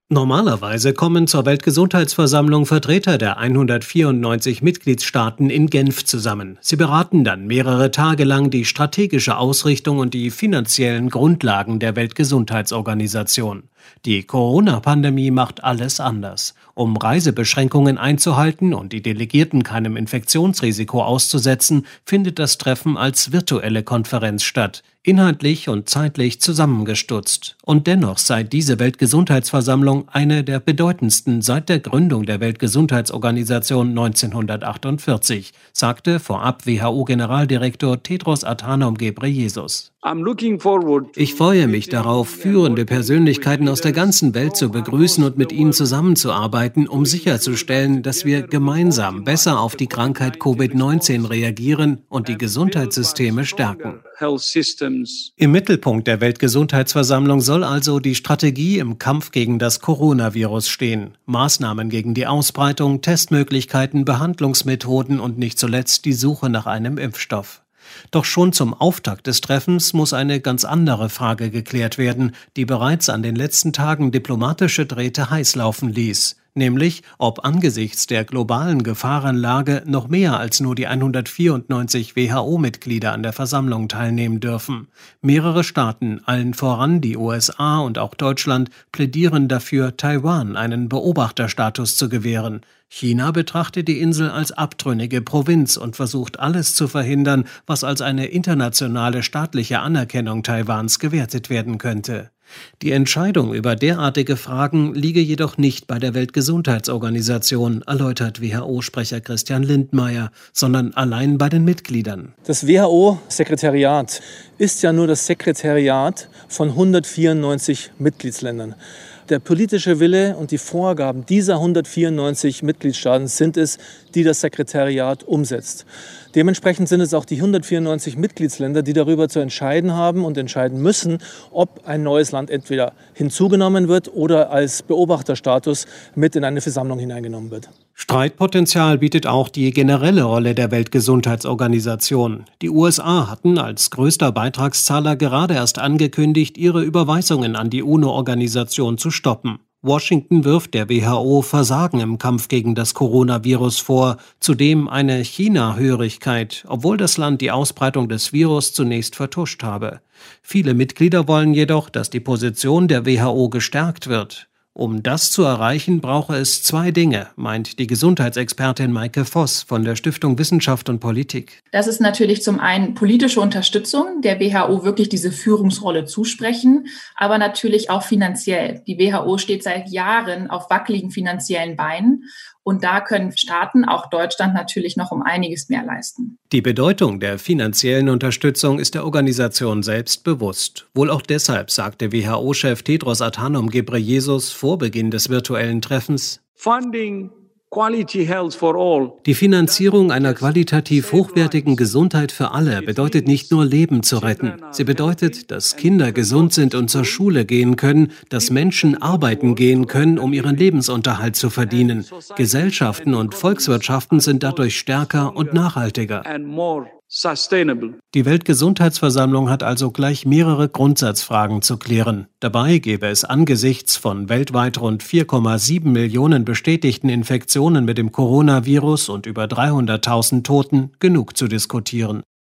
Normalerweise kommen zur Weltgesundheitsversammlung Vertreter der 194 Mitgliedstaaten in Genf zusammen. Sie beraten dann mehrere Tage lang die strategische Ausrichtung und die finanziellen Grundlagen der Weltgesundheitsorganisation. Die Corona-Pandemie macht alles anders. Um Reisebeschränkungen einzuhalten und die Delegierten keinem Infektionsrisiko auszusetzen, findet das Treffen als virtuelle Konferenz statt, inhaltlich und zeitlich zusammengestutzt. Und dennoch sei diese Weltgesundheitsversammlung eine der bedeutendsten seit der Gründung der Weltgesundheitsorganisation 1948, sagte vorab WHO-Generaldirektor Tedros Adhanom Ghebreyesus. Ich freue mich darauf, führende Persönlichkeiten aus der ganzen Welt zu begrüßen und mit ihnen zusammenzuarbeiten, um sicherzustellen, dass wir gemeinsam besser auf die Krankheit Covid-19 reagieren und die Gesundheitssysteme stärken. Im Mittelpunkt der Weltgesundheitsversammlung soll also die Strategie im Kampf gegen das Coronavirus stehen. Maßnahmen gegen die Ausbreitung, Testmöglichkeiten, Behandlungsmethoden und nicht zuletzt die Suche nach einem Impfstoff. Doch schon zum Auftakt des Treffens muss eine ganz andere Frage geklärt werden, die bereits an den letzten Tagen diplomatische Drähte heiß laufen ließ. Nämlich, ob angesichts der globalen Gefahrenlage noch mehr als nur die 194 WHO-Mitglieder an der Versammlung teilnehmen dürfen. Mehrere Staaten, allen voran die USA und auch Deutschland, plädieren dafür, Taiwan einen Beobachterstatus zu gewähren. China betrachtet die Insel als abtrünnige Provinz und versucht alles zu verhindern, was als eine internationale staatliche Anerkennung Taiwans gewertet werden könnte. Die Entscheidung über derartige Fragen liege jedoch nicht bei der Weltgesundheitsorganisation, erläutert WHO-Sprecher Christian Lindmeier, sondern allein bei den Mitgliedern. Das WHO-Sekretariat ist ja nur das Sekretariat von 194 Mitgliedsländern. Der politische Wille und die Vorgaben dieser 194 Mitgliedstaaten sind es, die das Sekretariat umsetzt. Dementsprechend sind es auch die 194 Mitgliedsländer, die darüber zu entscheiden haben und entscheiden müssen, ob ein neues Land entweder hinzugenommen wird oder als Beobachterstatus mit in eine Versammlung hineingenommen wird. Streitpotenzial bietet auch die generelle Rolle der Weltgesundheitsorganisation. Die USA hatten als größter Beitragszahler gerade erst angekündigt, ihre Überweisungen an die UNO-Organisation zu stoppen. Washington wirft der WHO Versagen im Kampf gegen das Coronavirus vor, zudem eine China-Hörigkeit, obwohl das Land die Ausbreitung des Virus zunächst vertuscht habe. Viele Mitglieder wollen jedoch, dass die Position der WHO gestärkt wird. Um das zu erreichen, brauche es zwei Dinge, meint die Gesundheitsexpertin Maike Voss von der Stiftung Wissenschaft und Politik. Das ist natürlich zum einen politische Unterstützung, der WHO wirklich diese Führungsrolle zusprechen, aber natürlich auch finanziell. Die WHO steht seit Jahren auf wackeligen finanziellen Beinen. Und da können Staaten, auch Deutschland, natürlich noch um einiges mehr leisten. Die Bedeutung der finanziellen Unterstützung ist der Organisation selbst bewusst. Wohl auch deshalb sagte WHO-Chef Tedros Adhanom Ghebreyesus vor Beginn des virtuellen Treffens: Die Finanzierung einer qualitativ hochwertigen Gesundheit für alle bedeutet nicht nur Leben zu retten. Sie bedeutet, dass Kinder gesund sind und zur Schule gehen können, dass Menschen arbeiten gehen können, um ihren Lebensunterhalt zu verdienen. Gesellschaften und Volkswirtschaften sind dadurch stärker und nachhaltiger. Die Weltgesundheitsversammlung hat also gleich mehrere Grundsatzfragen zu klären. Dabei gäbe es angesichts von weltweit rund 4,7 Millionen bestätigten Infektionen mit dem Coronavirus und über 300.000 Toten genug zu diskutieren.